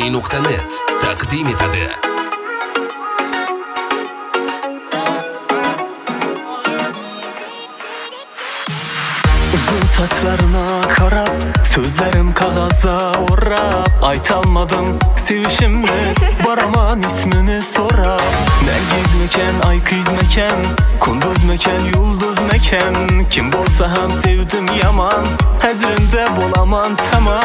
umumi.net taqdim etadi. Uzun saçlarına karab, sözlerim kağaza orab. Aytalmadım sevişimle, baraman ismini sorab. Nergiz meken, ay kız meken, kunduz meken, yulduz meken. Kim bolsa hem sevdim yaman, hezrinde bolaman tamam.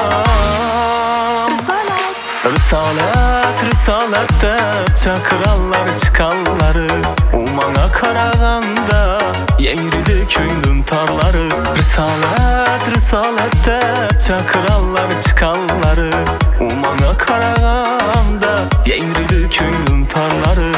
Risalet dep çakırallar çıkalları. Umana karaganda yeğridi köynüm tarları. Risalet dep çakırallar çıkalları. Umana karaganda yeğridi köynüm tarları.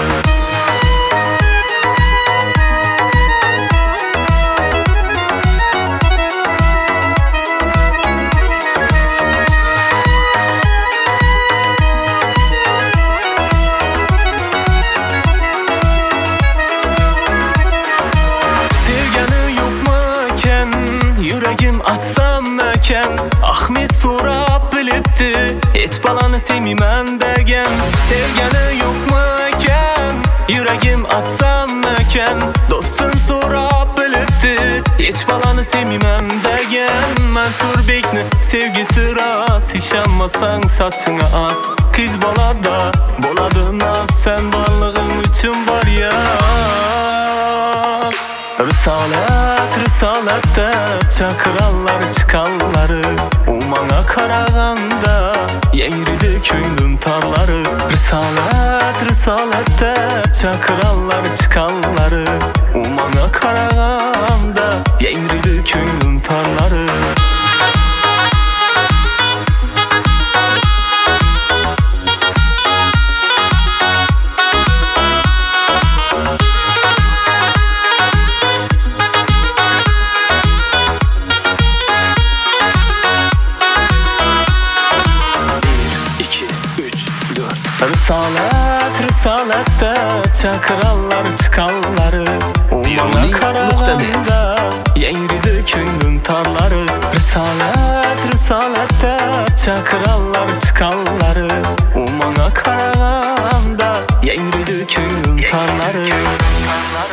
Yüreğim açsam meken, Ahmet sorab bilipti, hiç balanı sevmeymen degen. Sevgeni yok meken, yüreğim açsam meken, dostum sorab bilipti, hiç balanı sevmeymen degen. Mansur Bekni sevgisi ras, hiç anmasan saçına az. Kız balada boladın az, sen varlığın için var ya. Risalet dep çakırallar çıkalları. Umana karaganda yeğridi köynüm tarları. Risalet dep çakırallar çıkalları. Umana karaganda yeğridi köynüm tarları. Risalet dep çakırallar çıkalları. Umana karaganda yeğridi köynüm tarları. Risalet dep çakırallar çıkalları. Umana karaganda yeğridi köynüm tarları.